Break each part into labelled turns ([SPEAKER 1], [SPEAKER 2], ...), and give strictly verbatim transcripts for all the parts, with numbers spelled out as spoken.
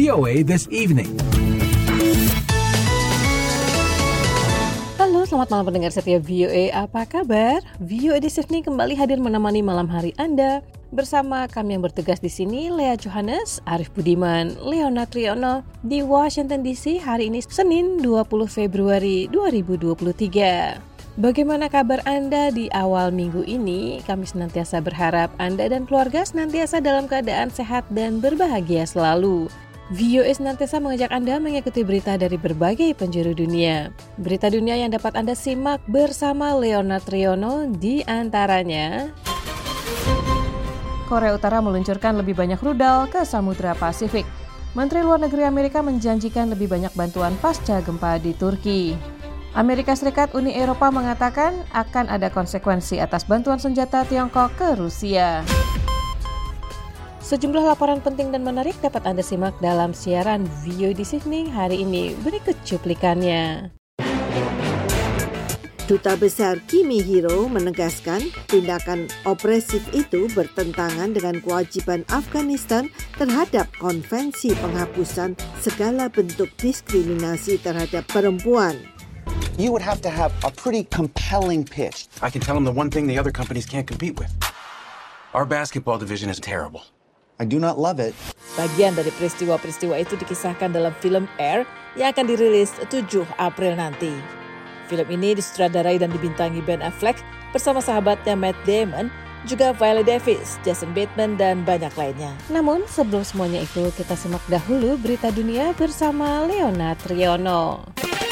[SPEAKER 1] O A This Evening.
[SPEAKER 2] Halo, selamat malam pendengar setia V O A. Apa kabar? V O A This Evening kembali hadir menemani malam hari Anda. Bersama kami yang bertugas di sini, Lea Johannes, Arif Budiman, Leonard Triono di Washington D C hari ini Senin dua puluh Februari dua ribu dua puluh tiga. Bagaimana kabar Anda di awal minggu ini? Kami senantiasa berharap Anda dan keluarga senantiasa dalam keadaan sehat dan berbahagia selalu. V O A senantiasa mengajak Anda mengikuti berita dari berbagai penjuru dunia. Berita dunia yang dapat Anda simak bersama Leonard Triono di antaranya: Korea Utara meluncurkan lebih banyak rudal ke Samudra Pasifik. Menteri Luar Negeri Amerika menjanjikan lebih banyak bantuan pasca gempa di Turki. Amerika Serikat Uni Eropa mengatakan akan ada konsekuensi atas bantuan senjata Tiongkok ke Rusia. Sejumlah laporan penting dan menarik dapat Anda simak dalam siaran V O A This Evening hari ini. Berikut cuplikannya.
[SPEAKER 3] Duta Besar Kimihiro menegaskan tindakan opresif itu bertentangan dengan kewajiban Afghanistan terhadap konvensi penghapusan segala bentuk diskriminasi terhadap perempuan.
[SPEAKER 4] You would have to have a pretty compelling pitch.
[SPEAKER 5] I can tell them the one thing the other companies can't compete with. Our basketball division is terrible.
[SPEAKER 4] I do not love it.
[SPEAKER 6] Bagian dari peristiwa-peristiwa itu dikisahkan dalam film Air yang akan dirilis tujuh April nanti. Film ini disutradarai dan dibintangi Ben Affleck bersama sahabatnya Matt Damon, juga Viola Davis, Jason Bateman, dan banyak lainnya.
[SPEAKER 2] Namun sebelum semuanya itu, kita simak dahulu berita dunia bersama Leonard Triono.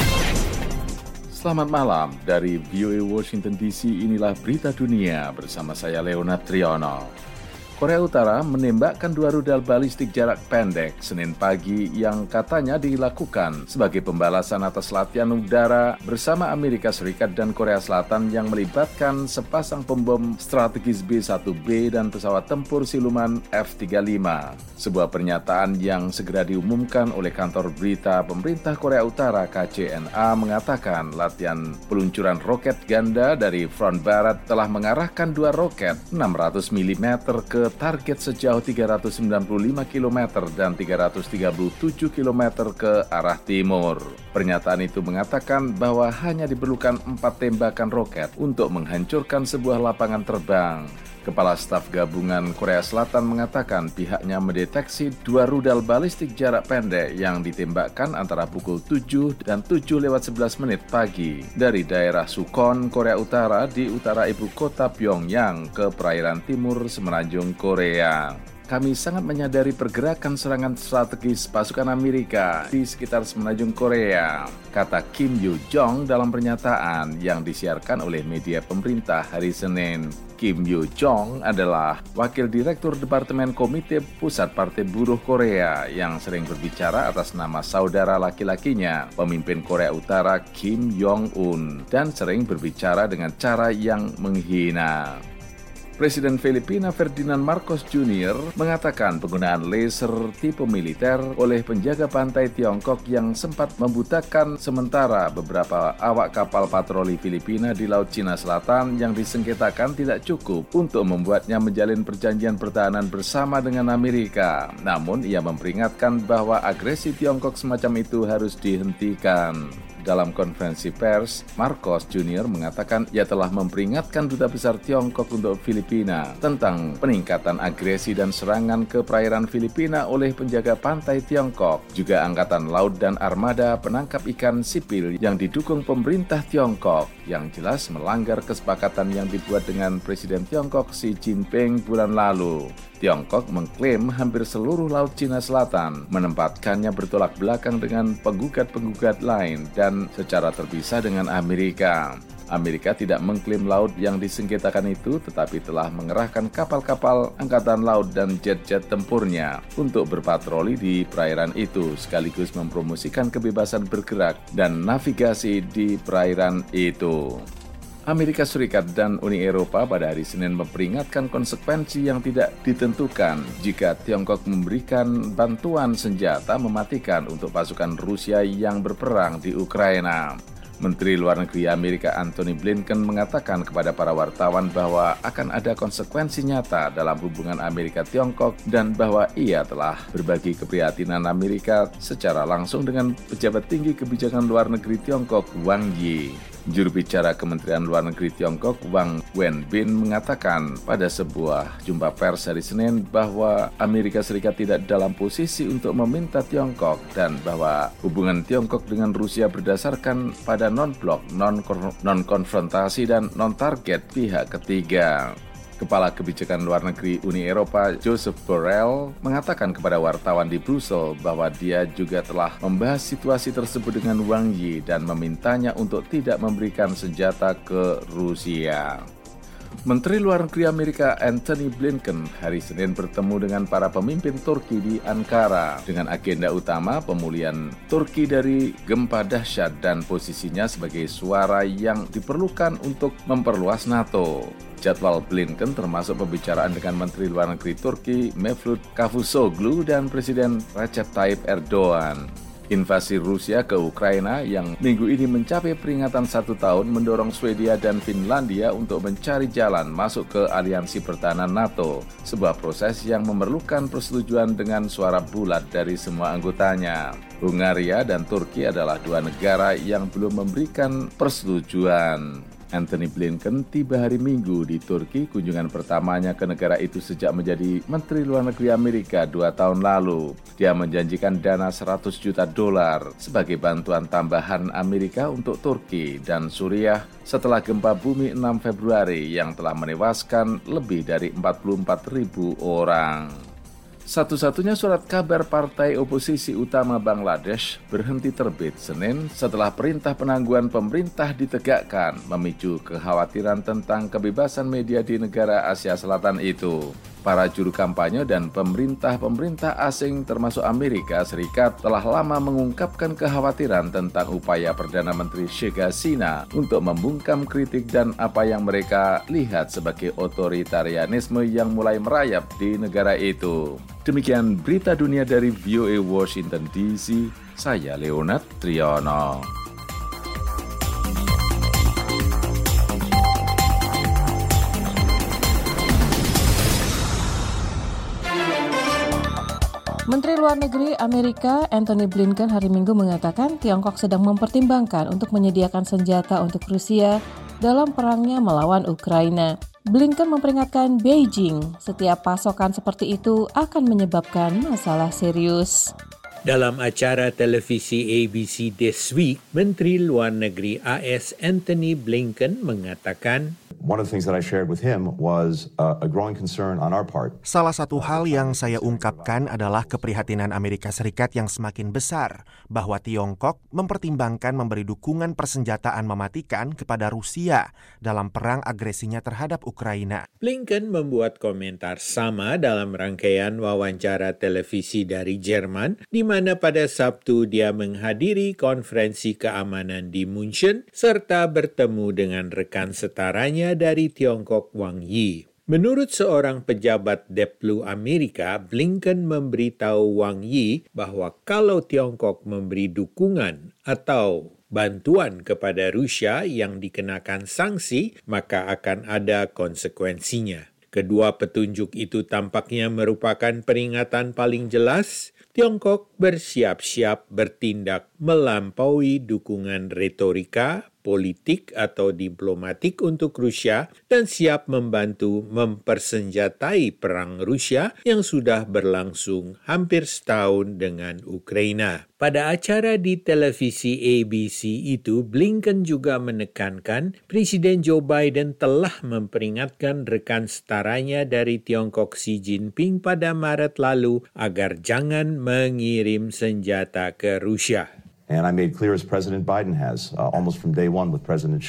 [SPEAKER 7] Selamat malam dari V O A Washington D C, inilah berita dunia bersama saya Leonard Triono. Korea Utara menembakkan dua rudal balistik jarak pendek Senin pagi yang katanya dilakukan sebagai pembalasan atas latihan udara bersama Amerika Serikat dan Korea Selatan yang melibatkan sepasang pembom strategis B satu B dan pesawat tempur siluman F tiga puluh lima. Sebuah pernyataan yang segera diumumkan oleh kantor berita pemerintah Korea Utara K C N A mengatakan latihan peluncuran roket ganda dari front barat telah mengarahkan dua roket enam ratus milimeter ke target sejauh tiga ratus sembilan puluh lima kilometer dan tiga ratus tiga puluh tujuh kilometer ke arah timur. Pernyataan itu mengatakan bahwa hanya diperlukan empat tembakan roket untuk menghancurkan sebuah lapangan terbang. Kepala Staf Gabungan Korea Selatan mengatakan pihaknya mendeteksi dua rudal balistik jarak pendek yang ditembakkan antara pukul tujuh dan tujuh lewat sebelas menit pagi dari daerah Sukhon, Korea Utara di utara ibu kota Pyongyang ke perairan timur semenanjung Korea. Kami sangat menyadari pergerakan serangan strategis pasukan Amerika di sekitar semenanjung Korea, kata Kim Yo Jong dalam pernyataan yang disiarkan oleh media pemerintah hari Senin. Kim Yo Jong adalah Wakil Direktur Departemen Komite Pusat Partai Buruh Korea yang sering berbicara atas nama saudara laki-lakinya, pemimpin Korea Utara Kim Jong-un, dan sering berbicara dengan cara yang menghina. Presiden Filipina Ferdinand Marcos Junior mengatakan penggunaan laser tipe militer oleh penjaga pantai Tiongkok yang sempat membutakan sementara beberapa awak kapal patroli Filipina di Laut Cina Selatan yang disengketakan tidak cukup untuk membuatnya menjalin perjanjian pertahanan bersama dengan Amerika. Namun ia memperingatkan bahwa agresi Tiongkok semacam itu harus dihentikan. Dalam konferensi pers, Marcos Junior mengatakan ia telah memperingatkan Duta Besar Tiongkok untuk Filipina tentang peningkatan agresi dan serangan ke perairan Filipina oleh penjaga pantai Tiongkok, juga Angkatan Laut dan Armada penangkap ikan sipil yang didukung pemerintah Tiongkok, yang jelas melanggar kesepakatan yang dibuat dengan Presiden Tiongkok Xi Jinping bulan lalu. Tiongkok mengklaim hampir seluruh Laut Cina Selatan, menempatkannya bertolak belakang dengan penggugat-penggugat lain dan secara terpisah dengan Amerika. Amerika tidak mengklaim laut yang disengketakan itu, tetapi telah mengerahkan kapal-kapal angkatan laut dan jet-jet tempurnya untuk berpatroli di perairan itu, sekaligus mempromosikan kebebasan bergerak dan navigasi di perairan itu. Amerika Serikat dan Uni Eropa pada hari Senin memperingatkan konsekuensi yang tidak ditentukan jika Tiongkok memberikan bantuan senjata mematikan untuk pasukan Rusia yang berperang di Ukraina. Menteri Luar Negeri Amerika Antony Blinken mengatakan kepada para wartawan bahwa akan ada konsekuensi nyata dalam hubungan Amerika-Tiongkok dan bahwa ia telah berbagi keprihatinan Amerika secara langsung dengan pejabat tinggi kebijakan luar negeri Tiongkok Wang Yi. Juru bicara Kementerian Luar Negeri Tiongkok Wang Wenbin mengatakan pada sebuah jumpa pers hari Senin bahwa Amerika Serikat tidak dalam posisi untuk meminta Tiongkok dan bahwa hubungan Tiongkok dengan Rusia berdasarkan pada non-blok, non-konfrontasi dan non-target pihak ketiga. Kepala Kebijakan Luar Negeri Uni Eropa Joseph Borrell mengatakan kepada wartawan di Brussels bahwa dia juga telah membahas situasi tersebut dengan Wang Yi dan memintanya untuk tidak memberikan senjata ke Rusia. Menteri Luar Negeri Amerika Antony Blinken hari Senin bertemu dengan para pemimpin Turki di Ankara dengan agenda utama pemulihan Turki dari gempa dahsyat dan posisinya sebagai suara yang diperlukan untuk memperluas NATO. Jadwal Blinken termasuk pembicaraan dengan Menteri Luar Negeri Turki Mevlut Cavusoglu dan Presiden Recep Tayyip Erdogan. Invasi Rusia ke Ukraina yang minggu ini mencapai peringatan satu tahun mendorong Swedia dan Finlandia untuk mencari jalan masuk ke aliansi pertahanan NATO, sebuah proses yang memerlukan persetujuan dengan suara bulat dari semua anggotanya. Hungaria dan Turki adalah dua negara yang belum memberikan persetujuan. Antony Blinken tiba hari Minggu di Turki, kunjungan pertamanya ke negara itu sejak menjadi Menteri Luar Negeri Amerika dua tahun lalu. Dia menjanjikan dana seratus juta dolar sebagai bantuan tambahan Amerika untuk Turki dan Suriah setelah gempa bumi enam Februari yang telah menewaskan lebih dari empat puluh empat ribu orang. Satu-satunya surat kabar partai oposisi utama Bangladesh berhenti terbit Senin setelah perintah penangguhan pemerintah ditegakkan, memicu kekhawatiran tentang kebebasan media di negara Asia Selatan itu. Para juru kampanye dan pemerintah-pemerintah asing termasuk Amerika Serikat telah lama mengungkapkan kekhawatiran tentang upaya Perdana Menteri Sheikh Hasina untuk membungkam kritik dan apa yang mereka lihat sebagai otoritarianisme yang mulai merayap di negara itu. Demikian berita dunia dari V O A Washington D C, saya Leonard Triono.
[SPEAKER 2] Menteri Luar Negeri Amerika Antony Blinken hari Minggu mengatakan Tiongkok sedang mempertimbangkan untuk menyediakan senjata untuk Rusia dalam perangnya melawan Ukraina. Blinken memperingatkan Beijing setiap pasokan seperti itu akan menyebabkan masalah serius.
[SPEAKER 1] Dalam acara televisi A B C This Week, Menteri Luar Negeri A S Antony Blinken mengatakan,
[SPEAKER 8] One of the things that I shared with him was uh, a growing concern on our part.
[SPEAKER 9] Salah satu hal yang saya ungkapkan adalah keprihatinan Amerika Serikat yang semakin besar bahwa Tiongkok mempertimbangkan memberi dukungan persenjataan mematikan kepada Rusia dalam perang agresinya terhadap Ukraina.
[SPEAKER 1] Blinken membuat komentar sama dalam rangkaian wawancara televisi dari Jerman, di mana pada Sabtu dia menghadiri konferensi keamanan di München serta bertemu dengan rekan setaranya dari Tiongkok Wang Yi. Menurut seorang pejabat Deplu Amerika, Blinken memberitahu Wang Yi bahwa kalau Tiongkok memberi dukungan atau bantuan kepada Rusia yang dikenakan sanksi, maka akan ada konsekuensinya. Kedua petunjuk itu tampaknya merupakan peringatan paling jelas. Tiongkok bersiap-siap bertindak melampaui dukungan retorika, politik atau diplomatik untuk Rusia dan siap membantu mempersenjatai perang Rusia yang sudah berlangsung hampir setahun dengan Ukraina. Pada acara di televisi A B C itu, Blinken juga menekankan Presiden Joe Biden telah memperingatkan rekan setaranya dari Tiongkok Xi Jinping pada Maret lalu agar jangan mengirim senjata ke Rusia.
[SPEAKER 8] And I made clear, as President Biden has, uh, almost from day one with President Xi,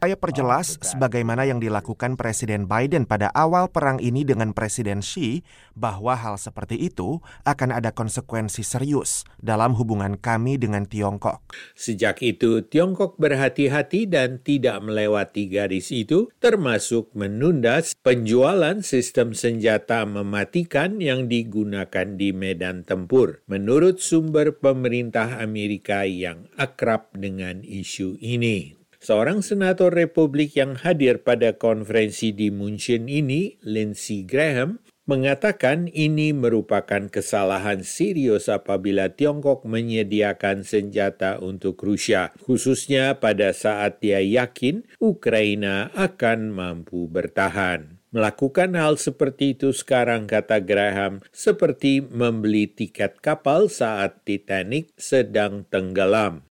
[SPEAKER 9] Saya perjelas sebagaimana yang dilakukan Presiden Biden pada awal perang ini dengan Presiden Xi, bahwa hal seperti itu akan ada konsekuensi serius dalam hubungan kami dengan Tiongkok.
[SPEAKER 1] Sejak itu, Tiongkok berhati-hati dan tidak melewati garis itu, termasuk menunda penjualan sistem senjata mematikan yang digunakan di medan tempur, menurut sumber pemerintah Amerika yang akrab dengan isu ini. Seorang senator Republik yang hadir pada konferensi di München ini, Lindsey Graham, mengatakan ini merupakan kesalahan serius apabila Tiongkok menyediakan senjata untuk Rusia, khususnya pada saat dia yakin Ukraina akan mampu bertahan. Melakukan hal seperti itu sekarang, kata Graham, seperti membeli tiket kapal saat Titanic sedang tenggelam.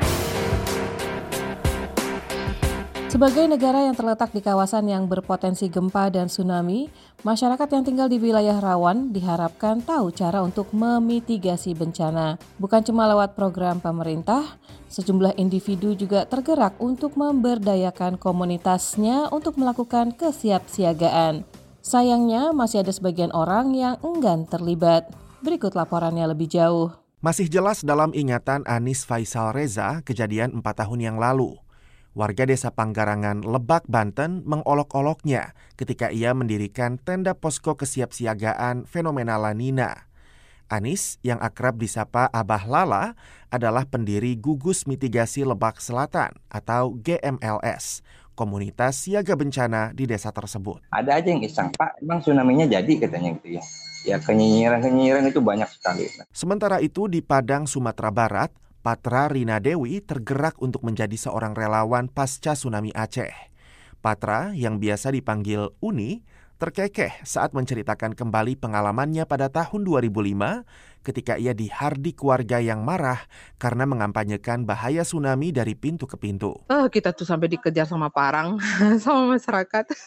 [SPEAKER 2] Sebagai negara yang terletak di kawasan yang berpotensi gempa dan tsunami, masyarakat yang tinggal di wilayah rawan diharapkan tahu cara untuk memitigasi bencana. Bukan cuma lewat program pemerintah, sejumlah individu juga tergerak untuk memberdayakan komunitasnya untuk melakukan kesiapsiagaan. Sayangnya masih ada sebagian orang yang enggan terlibat. Berikut laporannya lebih jauh.
[SPEAKER 9] Masih jelas dalam ingatan Anis Faisal Reza kejadian empat tahun yang lalu. Warga desa Panggarangan, Lebak, Banten mengolok-oloknya ketika ia mendirikan tenda posko kesiapsiagaan fenomena La Nina. Anis, yang akrab disapa Abah Lala, adalah pendiri Gugus Mitigasi Lebak Selatan atau G M L S, komunitas siaga bencana di desa tersebut.
[SPEAKER 10] Ada aja yang iseng, Pak, emang tsunami-nya jadi katanya gitu ya. Ya kenyinyiran-kenyinyiran itu banyak sekali.
[SPEAKER 9] Sementara itu di Padang, Sumatera Barat, Patra Rina Dewi tergerak untuk menjadi seorang relawan pasca tsunami Aceh. Patra, yang biasa dipanggil Uni, terkekeh saat menceritakan kembali pengalamannya pada tahun dua ribu lima ketika ia dihardik warga yang marah karena mengampanyekan bahaya tsunami dari pintu ke pintu.
[SPEAKER 11] Oh, kita tuh sampai dikejar sama parang, sama masyarakat.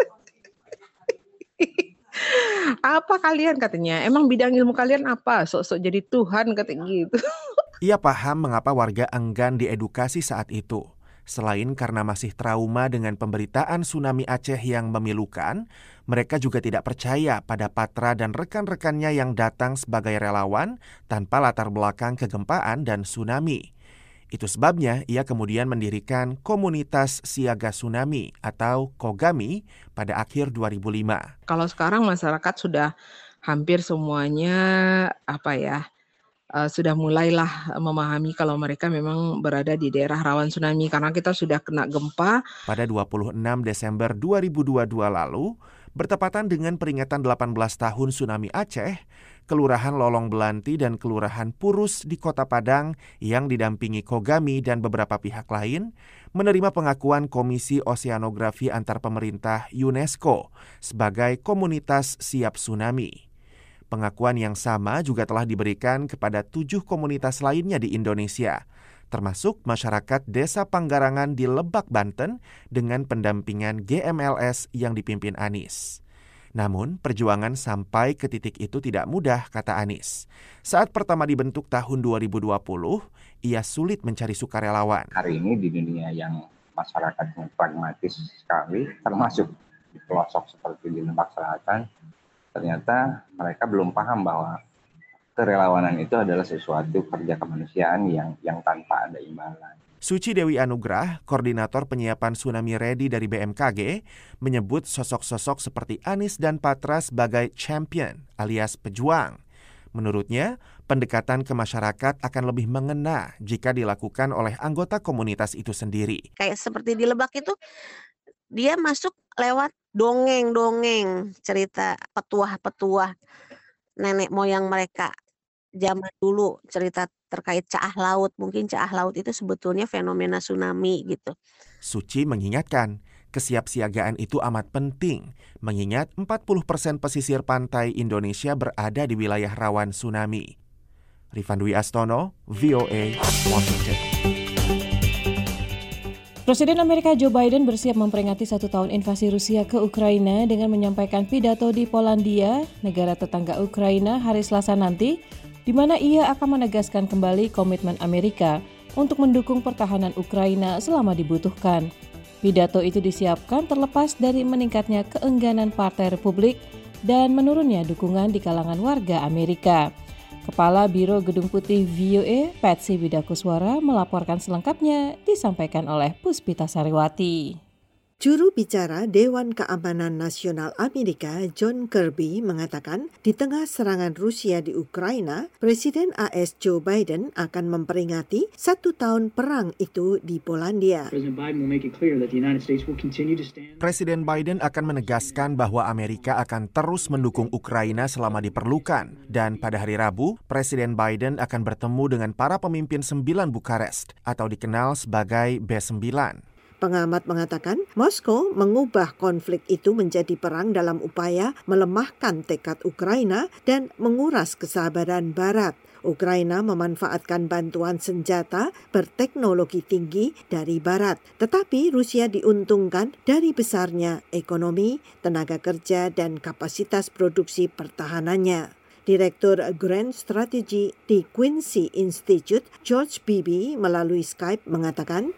[SPEAKER 11] Apa kalian katanya? Emang bidang ilmu kalian apa? Sok-sok jadi Tuhan katanya gitu.
[SPEAKER 9] Ia paham mengapa warga enggan diedukasi saat itu. Selain karena masih trauma dengan pemberitaan tsunami Aceh yang memilukan, mereka juga tidak percaya pada Patra dan rekan-rekannya yang datang sebagai relawan tanpa latar belakang kegempaan dan tsunami. Itu sebabnya ia kemudian mendirikan Komunitas Siaga Tsunami atau KOGAMI pada akhir dua ribu lima.
[SPEAKER 11] Kalau sekarang masyarakat sudah hampir semuanya apa ya? Uh, sudah mulailah memahami kalau mereka memang berada di daerah rawan tsunami karena kita sudah kena gempa.
[SPEAKER 9] Pada dua puluh enam Desember dua ribu dua puluh dua lalu, bertepatan dengan peringatan delapan belas tahun tsunami Aceh, Kelurahan Lolong Belanti dan Kelurahan Purus di Kota Padang yang didampingi KOGAMI dan beberapa pihak lain menerima pengakuan Komisi Oseanografi Antar Pemerintah UNESCO sebagai komunitas siap tsunami. Pengakuan yang sama juga telah diberikan kepada tujuh komunitas lainnya di Indonesia, termasuk masyarakat Desa Panggarangan di Lebak, Banten dengan pendampingan G M L S yang dipimpin Anis. Namun, perjuangan sampai ke titik itu tidak mudah, kata Anis. Saat pertama dibentuk tahun dua ribu dua puluh, ia sulit mencari sukarelawan.
[SPEAKER 10] Hari ini di dunia yang masyarakatnya pragmatis sekali, termasuk di pelosok seperti di Lebak Selatan, ternyata mereka belum paham bahwa kerelawanan itu adalah sesuatu kerja kemanusiaan yang yang tanpa ada imbalan.
[SPEAKER 9] Suci Dewi Anugrah, koordinator penyiapan Tsunami Ready dari B M K G, menyebut sosok-sosok seperti Anis dan Patra sebagai champion alias pejuang. Menurutnya, pendekatan ke masyarakat akan lebih mengena jika dilakukan oleh anggota komunitas itu sendiri.
[SPEAKER 12] Kayak seperti di Lebak itu, dia masuk lewat dongeng-dongeng cerita petuah-petuah nenek moyang mereka zaman dulu, cerita terkait Caah Laut. Mungkin Caah Laut itu sebetulnya fenomena tsunami gitu.
[SPEAKER 9] Suci mengingatkan, kesiapsiagaan itu amat penting, mengingat empat puluh persen pesisir pantai Indonesia berada di wilayah rawan tsunami. Rifan Dwi Astono, V O A, Washington.
[SPEAKER 2] Presiden Amerika Joe Biden bersiap memperingati satu tahun invasi Rusia ke Ukraina dengan menyampaikan pidato di Polandia, negara tetangga Ukraina, hari Selasa nanti, di mana ia akan menegaskan kembali komitmen Amerika untuk mendukung pertahanan Ukraina selama dibutuhkan. Pidato itu disiapkan terlepas dari meningkatnya keengganan Partai Republik dan menurunnya dukungan di kalangan warga Amerika. Kepala Biro Gedung Putih V O A, Patsy Widakuswara, melaporkan selengkapnya, disampaikan oleh Puspita Sariwati.
[SPEAKER 3] Juru bicara Dewan Keamanan Nasional Amerika John Kirby mengatakan di tengah serangan Rusia di Ukraina, Presiden A S Joe Biden akan memperingati satu tahun perang itu di Polandia.
[SPEAKER 9] Presiden Biden akan menegaskan bahwa Amerika akan terus mendukung Ukraina selama diperlukan. Dan pada hari Rabu, Presiden Biden akan bertemu dengan para pemimpin sembilan Bukarest atau dikenal sebagai B sembilan.
[SPEAKER 3] Pengamat mengatakan Moskow mengubah konflik itu menjadi perang dalam upaya melemahkan tekad Ukraina dan menguras kesabaran Barat. Ukraina memanfaatkan bantuan senjata berteknologi tinggi dari Barat, tetapi Rusia diuntungkan dari besarnya ekonomi, tenaga kerja, dan kapasitas produksi pertahanannya. Direktur Grand Strategy di Quincy Institute, George Beebe, melalui Skype mengatakan,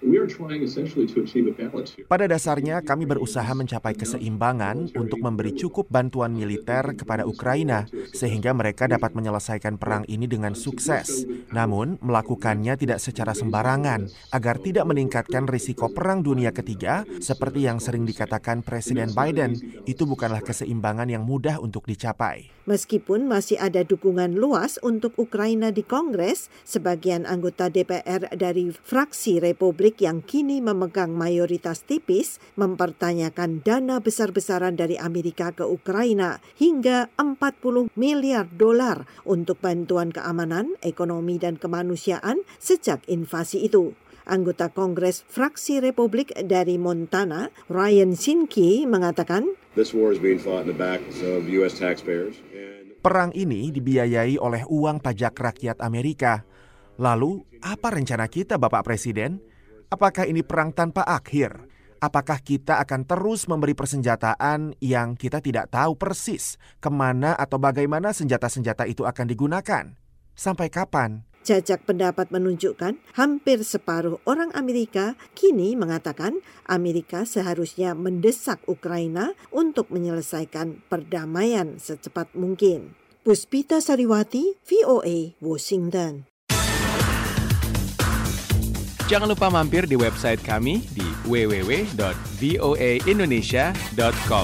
[SPEAKER 9] pada dasarnya kami berusaha mencapai keseimbangan untuk memberi cukup bantuan militer kepada Ukraina, sehingga mereka dapat menyelesaikan perang ini dengan sukses. Namun, melakukannya tidak secara sembarangan, agar tidak meningkatkan risiko perang dunia ketiga, seperti yang sering dikatakan Presiden Biden. Itu bukanlah keseimbangan yang mudah untuk dicapai.
[SPEAKER 3] Meskipun masih ada dukungan luas untuk Ukraina di Kongres, sebagian anggota D P R dari fraksi Republik yang kini memegang mayoritas tipis mempertanyakan dana besar-besaran dari Amerika ke Ukraina hingga empat puluh miliar dolar untuk bantuan keamanan, ekonomi, dan kemanusiaan sejak invasi itu. Anggota Kongres fraksi Republik dari Montana, Ryan Zinke, mengatakan,
[SPEAKER 13] This war is being fought in the backs of U S taxpayers.
[SPEAKER 9] Perang ini dibiayai oleh uang pajak rakyat Amerika. Lalu, apa rencana kita, Bapak Presiden? Apakah ini perang tanpa akhir? Apakah kita akan terus memberi persenjataan yang kita tidak tahu persis kemana atau bagaimana senjata-senjata itu akan digunakan? Sampai kapan?
[SPEAKER 3] Jajak pendapat menunjukkan hampir separuh orang Amerika kini mengatakan Amerika seharusnya mendesak Ukraina untuk menyelesaikan perdamaian secepat mungkin. Puspita Sariwati, V O A, Washington.
[SPEAKER 14] Jangan lupa mampir di website kami di w w w dot v o a indonesia dot com.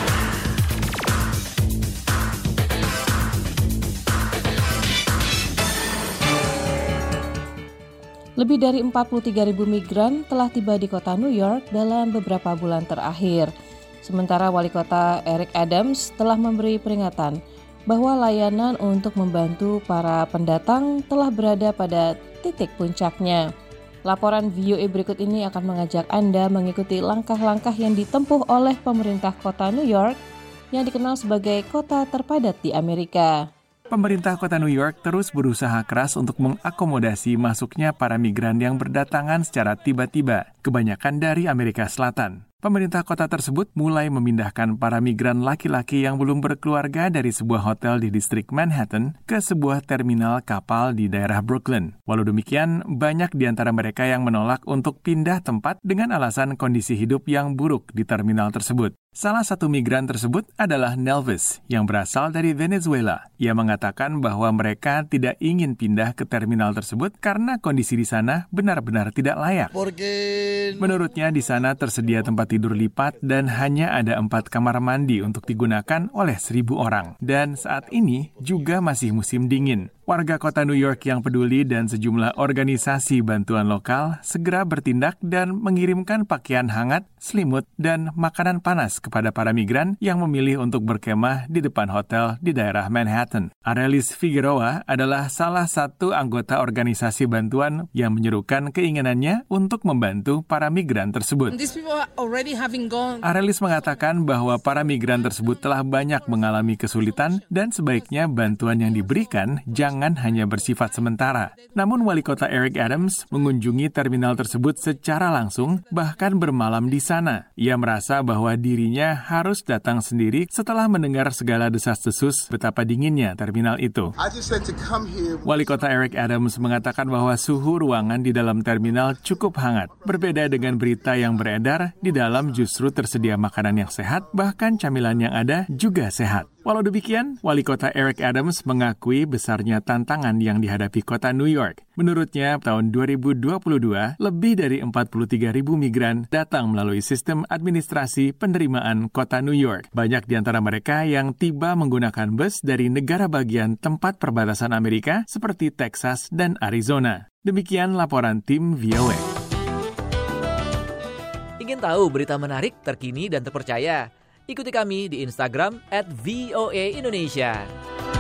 [SPEAKER 2] Lebih dari empat puluh tiga ribu migran telah tiba di kota New York dalam beberapa bulan terakhir. Sementara Wali Kota Eric Adams telah memberi peringatan bahwa layanan untuk membantu para pendatang telah berada pada titik puncaknya. Laporan V O A berikut ini akan mengajak Anda mengikuti langkah-langkah yang ditempuh oleh pemerintah kota New York yang dikenal sebagai kota terpadat di Amerika.
[SPEAKER 14] Pemerintah kota New York terus berusaha keras untuk mengakomodasi masuknya para migran yang berdatangan secara tiba-tiba, kebanyakan dari Amerika Selatan. Pemerintah kota tersebut mulai memindahkan para migran laki-laki yang belum berkeluarga dari sebuah hotel di distrik Manhattan ke sebuah terminal kapal di daerah Brooklyn. Walau demikian, banyak di antara mereka yang menolak untuk pindah tempat dengan alasan kondisi hidup yang buruk di terminal tersebut. Salah satu migran tersebut adalah Nelvis, yang berasal dari Venezuela. Ia mengatakan bahwa mereka tidak ingin pindah ke terminal tersebut karena kondisi di sana benar-benar tidak layak. Menurutnya, di sana tersedia tempat tidur lipat dan hanya ada empat kamar mandi untuk digunakan oleh seribu orang. Dan saat ini juga masih musim dingin. Warga kota New York yang peduli dan sejumlah organisasi bantuan lokal segera bertindak dan mengirimkan pakaian hangat, selimut, dan makanan panas kepada para migran yang memilih untuk berkemah di depan hotel di daerah Manhattan. Arelis Figueroa adalah salah satu anggota organisasi bantuan yang menyerukan keinginannya untuk membantu para migran tersebut. Arelis mengatakan bahwa para migran tersebut telah banyak mengalami kesulitan dan sebaiknya bantuan yang diberikan jangan ruangan hanya bersifat sementara. Namun Wali Kota Eric Adams mengunjungi terminal tersebut secara langsung, bahkan bermalam di sana. Ia merasa bahwa dirinya harus datang sendiri setelah mendengar segala desas-desus betapa dinginnya terminal itu. Wali Kota Eric Adams mengatakan bahwa suhu ruangan di dalam terminal cukup hangat. Berbeda dengan berita yang beredar, di dalam justru tersedia makanan yang sehat, bahkan camilan yang ada juga sehat. Walau demikian, Wali Kota Eric Adams mengakui besarnya tantangan yang dihadapi kota New York. Menurutnya, tahun dua ribu dua puluh dua, lebih dari empat puluh tiga ribu migran datang melalui sistem administrasi penerimaan kota New York. Banyak di antara mereka yang tiba menggunakan bus dari negara bagian tempat perbatasan Amerika seperti Texas dan Arizona. Demikian laporan tim V O A.
[SPEAKER 15] Ingin tahu berita menarik, terkini, dan terpercaya? Ikuti kami di Instagram at V O A Indonesia.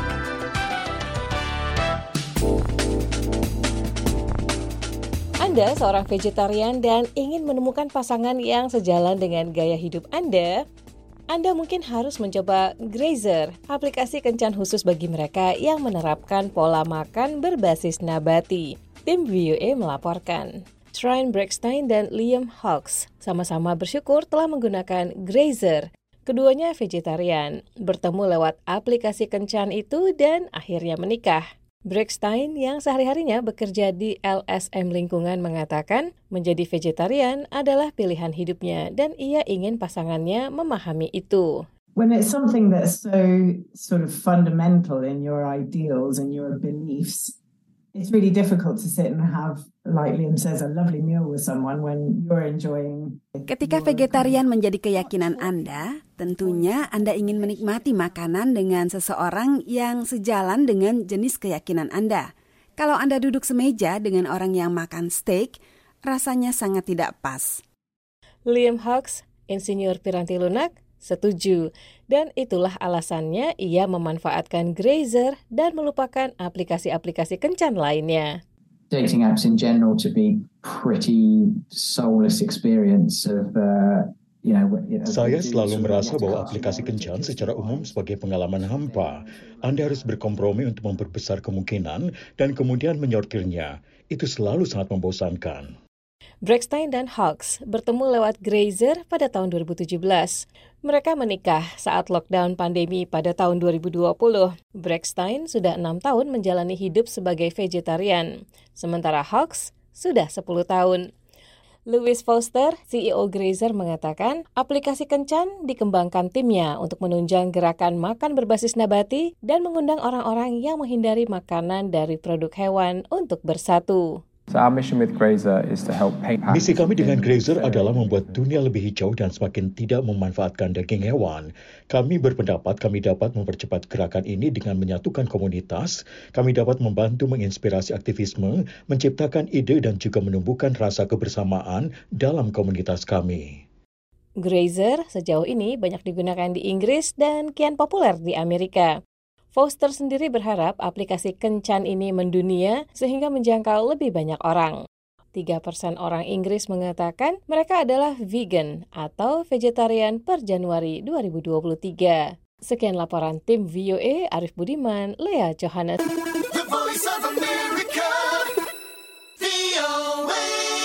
[SPEAKER 2] Anda seorang vegetarian dan ingin menemukan pasangan yang sejalan dengan gaya hidup Anda? Anda mungkin harus mencoba Grazer, aplikasi kencan khusus bagi mereka yang menerapkan pola makan berbasis nabati. Tim V O A melaporkan. Trine Breckstein dan Liam Hawks sama-sama bersyukur telah menggunakan Grazer. Keduanya vegetarian, bertemu lewat aplikasi kencan itu dan akhirnya menikah. Breckstein yang sehari-harinya bekerja di L S M Lingkungan mengatakan menjadi vegetarian adalah pilihan hidupnya dan ia ingin pasangannya memahami itu.
[SPEAKER 16] When it's something that's so sort of fundamental in your ideals and your beliefs, it's really difficult to sit and have, like Liam says, a lovely meal with someone when you're enjoying.
[SPEAKER 17] Ketika vegetarian menjadi keyakinan Anda, tentunya Anda ingin menikmati makanan dengan seseorang yang sejalan dengan jenis keyakinan Anda. Kalau Anda duduk semeja dengan orang yang makan steak, rasanya sangat tidak pas.
[SPEAKER 2] Liam Hawks, insinyur piranti lunak, setuju. Dan itulah alasannya ia memanfaatkan Grazer dan melupakan aplikasi-aplikasi kencan lainnya.
[SPEAKER 16] Dating apps in general to be pretty soulless experience of uh, you know, you know
[SPEAKER 18] Saya selalu merasa bahwa aplikasi kencan secara umum sebagai pengalaman hampa. Anda harus berkompromi untuk memperbesar kemungkinan dan kemudian menyortirnya. Itu selalu sangat membosankan.
[SPEAKER 2] Breckstein dan Hawks bertemu lewat Grazer pada tahun dua ribu tujuh belas. Mereka menikah saat lockdown pandemi pada tahun dua ribu dua puluh. Breckstein sudah enam tahun menjalani hidup sebagai vegetarian, sementara Hawks sudah sepuluh tahun. Louis Foster, C E O Grazer, mengatakan aplikasi kencan dikembangkan timnya untuk menunjang gerakan makan berbasis nabati dan mengundang orang-orang yang menghindari makanan dari produk hewan untuk bersatu.
[SPEAKER 18] Misi kami dengan Grazer adalah membuat dunia lebih hijau dan semakin tidak memanfaatkan daging hewan. Kami berpendapat kami dapat mempercepat gerakan ini dengan menyatukan komunitas. Kami dapat membantu menginspirasi aktivisme, menciptakan ide dan juga menumbuhkan rasa kebersamaan dalam komunitas kami.
[SPEAKER 2] Grazer sejauh ini banyak digunakan di Inggris dan kian populer di Amerika. Foster sendiri berharap aplikasi kencan ini mendunia sehingga menjangkau lebih banyak orang. tiga persen orang Inggris mengatakan mereka adalah vegan atau vegetarian per Januari dua ribu dua puluh tiga. Sekian laporan tim V O A, Arif Budiman, Lea Johannes.
[SPEAKER 19] The Voice of America, V O A.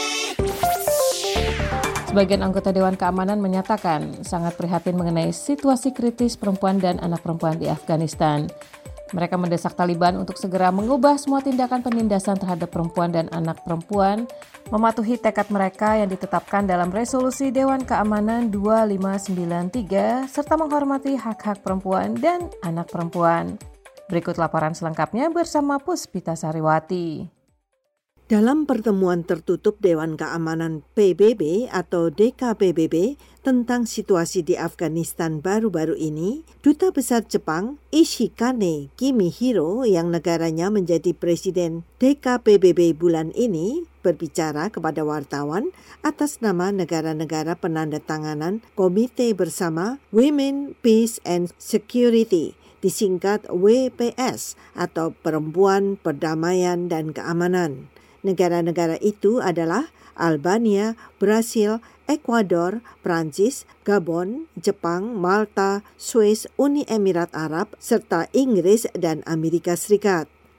[SPEAKER 2] Sebagian anggota Dewan Keamanan menyatakan sangat prihatin mengenai situasi kritis perempuan dan anak perempuan di Afghanistan. Mereka mendesak Taliban untuk segera mengubah semua tindakan penindasan terhadap perempuan dan anak perempuan, mematuhi tekad mereka yang ditetapkan dalam resolusi Dewan Keamanan dua lima sembilan tiga, serta menghormati hak-hak perempuan dan anak perempuan. Berikut laporan selengkapnya bersama Puspita Sariwati.
[SPEAKER 3] Dalam pertemuan tertutup Dewan Keamanan P B B atau D K P B B tentang situasi di Afghanistan baru-baru ini, Duta Besar Jepang Ishikane Kimihiro yang negaranya menjadi Presiden D K P B B bulan ini berbicara kepada wartawan atas nama negara-negara penandatanganan Komite Bersama Women, Peace and Security, disingkat W P S atau Perempuan, Perdamaian dan Keamanan. Negara-negara itu adalah Albania, Brasil, Ekuador, Prancis, Gabon, Jepang, Malta, Swiss, Uni Emirat Arab, serta Inggris dan Amerika Serikat.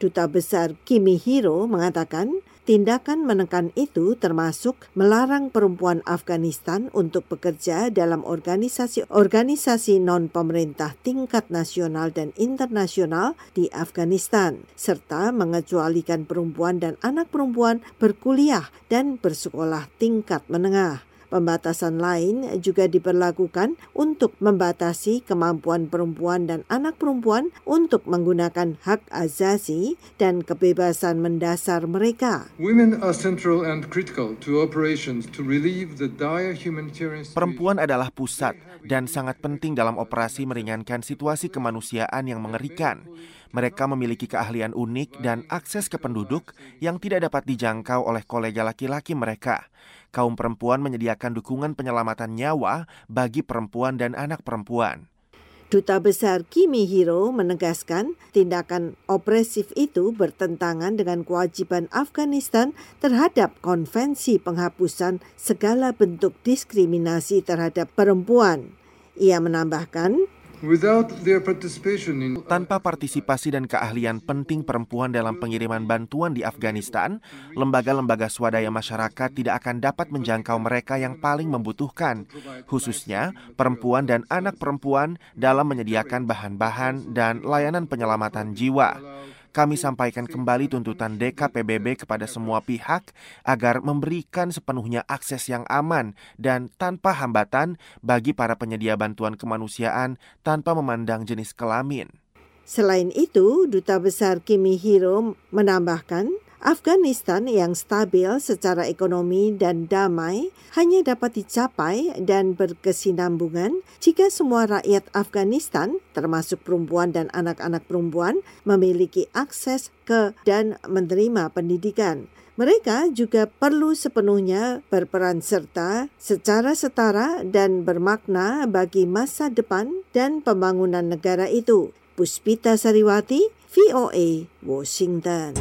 [SPEAKER 3] Duta Besar Kimihiro mengatakan tindakan menekan itu termasuk melarang perempuan Afghanistan untuk bekerja dalam organisasi-organisasi non-pemerintah tingkat nasional dan internasional di Afghanistan, serta mengecualikan perempuan dan anak perempuan berkuliah dan bersekolah tingkat menengah. Pembatasan lain juga diberlakukan untuk membatasi kemampuan perempuan dan anak perempuan untuk menggunakan hak asasi dan kebebasan mendasar mereka.
[SPEAKER 20] Women are central and critical to operations to relieve the dire humanitarian situation.
[SPEAKER 9] Perempuan adalah pusat dan sangat penting dalam operasi meringankan situasi kemanusiaan yang mengerikan. Mereka memiliki keahlian unik dan akses ke penduduk yang tidak dapat dijangkau oleh kolega laki-laki mereka. Kaum perempuan menyediakan dukungan penyelamatan nyawa bagi perempuan dan anak perempuan.
[SPEAKER 3] Duta Besar Kimihiro menegaskan tindakan opresif itu bertentangan dengan kewajiban Afghanistan terhadap konvensi penghapusan segala bentuk diskriminasi terhadap perempuan. Ia menambahkan,
[SPEAKER 20] Without their participation in...
[SPEAKER 9] Tanpa partisipasi dan keahlian penting perempuan dalam pengiriman bantuan di Afghanistan, lembaga-lembaga swadaya masyarakat tidak akan dapat menjangkau mereka yang paling membutuhkan, khususnya perempuan dan anak perempuan dalam menyediakan bahan-bahan dan layanan penyelamatan jiwa. Kami sampaikan kembali tuntutan D K P B B kepada semua pihak agar memberikan sepenuhnya akses yang aman dan tanpa hambatan bagi para penyedia bantuan kemanusiaan tanpa memandang jenis kelamin.
[SPEAKER 3] Selain itu, Duta Besar Kimihiro menambahkan, Afghanistan yang stabil secara ekonomi dan damai hanya dapat dicapai dan berkesinambungan jika semua rakyat Afghanistan, termasuk perempuan dan anak-anak perempuan, memiliki akses ke dan menerima pendidikan. Mereka juga perlu sepenuhnya berperan serta secara setara dan bermakna bagi masa depan dan pembangunan negara itu. Puspita Sariwati, V O A, Washington.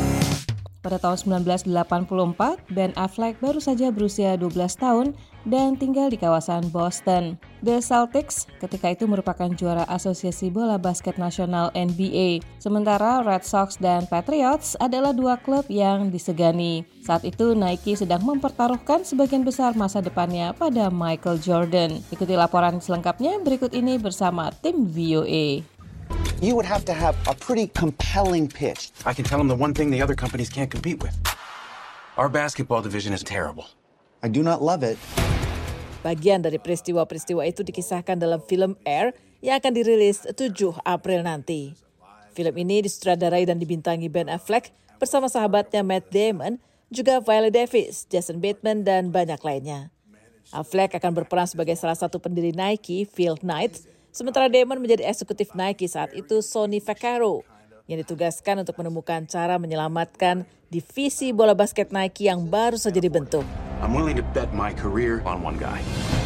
[SPEAKER 2] Pada tahun sembilan belas delapan puluh empat, Ben Affleck baru saja berusia dua belas tahun dan tinggal di kawasan Boston. The Celtics ketika itu merupakan juara Asosiasi Bola Basket Nasional N B A. Sementara Red Sox dan Patriots adalah dua klub yang disegani. Saat itu Nike sedang mempertaruhkan sebagian besar masa depannya pada Michael Jordan. Ikuti laporan selengkapnya berikut ini bersama tim V O A.
[SPEAKER 4] You would have to have a pretty compelling pitch.
[SPEAKER 5] I can tell them the one thing the other companies can't compete with. Our basketball division is terrible.
[SPEAKER 4] I do not love it.
[SPEAKER 6] Bagian dari peristiwa-peristiwa itu dikisahkan dalam film Air yang akan dirilis tujuh April nanti. Film ini disutradarai dan dibintangi Ben Affleck bersama sahabatnya Matt Damon, juga Viola Davis, Jason Bateman, dan banyak lainnya. Affleck akan berperan sebagai salah satu pendiri Nike, Phil Knight, sementara Damon menjadi eksekutif Nike saat itu Sonny Vaccaro, yang ditugaskan untuk menemukan cara menyelamatkan divisi bola basket Nike yang baru saja dibentuk.
[SPEAKER 5] I'm willing to bet my career on one guy.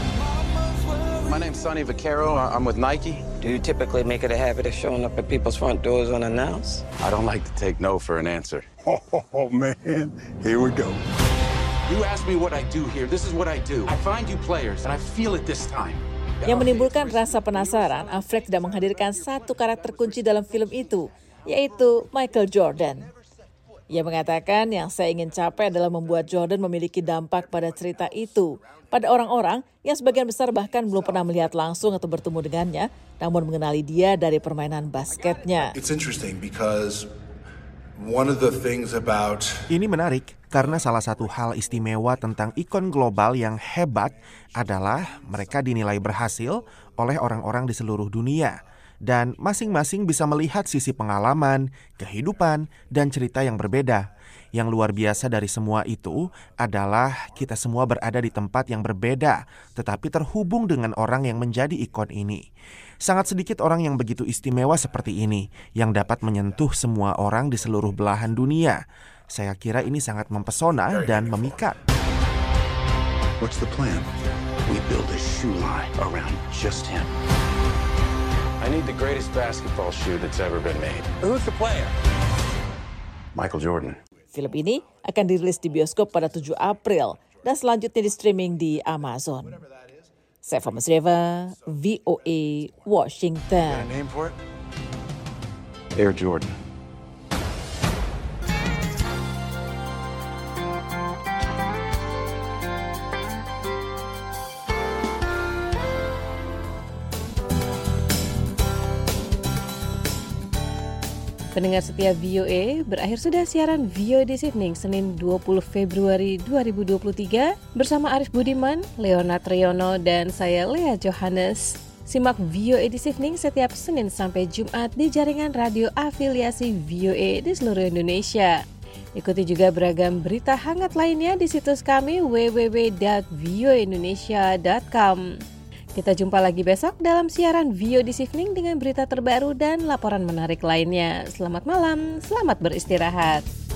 [SPEAKER 5] My name's Sonny Vaccaro. I'm with Nike.
[SPEAKER 21] Do you typically make it a habit of showing up at people's front doors unannounced?
[SPEAKER 5] I don't like to take no for an answer.
[SPEAKER 22] Oh, man. Here we go.
[SPEAKER 5] You ask me what I do here. This is what I do. I find you players, and I feel it this time.
[SPEAKER 6] Yang menimbulkan rasa penasaran, Affleck tidak menghadirkan satu karakter kunci dalam film itu, yaitu Michael Jordan. Ia mengatakan yang saya ingin capai adalah membuat Jordan memiliki dampak pada cerita itu, pada orang-orang yang sebagian besar bahkan belum pernah melihat langsung atau bertemu dengannya, namun mengenali dia dari permainan basketnya.
[SPEAKER 22] It's interesting because one of the things about...
[SPEAKER 9] Ini menarik karena salah satu hal istimewa tentang ikon global yang hebat adalah mereka dinilai berhasil oleh orang-orang di seluruh dunia. Dan masing-masing bisa melihat sisi pengalaman, kehidupan, dan cerita yang berbeda. Yang luar biasa dari semua itu adalah kita semua berada di tempat yang berbeda, tetapi terhubung dengan orang yang menjadi ikon ini. Sangat sedikit orang yang begitu istimewa seperti ini, yang dapat menyentuh semua orang di seluruh belahan dunia. Saya kira ini sangat mempesona dan memikat.
[SPEAKER 5] What's the plan? We build a shoe line around just him. I need the greatest basketball shoe that's ever been made.
[SPEAKER 21] Who's the player?
[SPEAKER 5] Michael Jordan.
[SPEAKER 6] Film ini akan dirilis di bioskop pada tujuh April dan selanjutnya di streaming di Amazon. Seva Masreva, V O A, Washington.
[SPEAKER 5] Got a name for it? Air Jordan.
[SPEAKER 2] Pendengar setia V O A, berakhir sudah siaran V O A This Evening Senin dua puluh Februari dua ribu dua puluh tiga bersama Arif Budiman, Leonard Triono, dan saya Lea Johannes. Simak V O A This Evening setiap Senin sampai Jumat di jaringan radio afiliasi V O A di seluruh Indonesia. Ikuti juga beragam berita hangat lainnya di situs kami w w w dot v o a indonesia dot com. Kita jumpa lagi besok dalam siaran V O A This Evening dengan berita terbaru dan laporan menarik lainnya. Selamat malam, selamat beristirahat.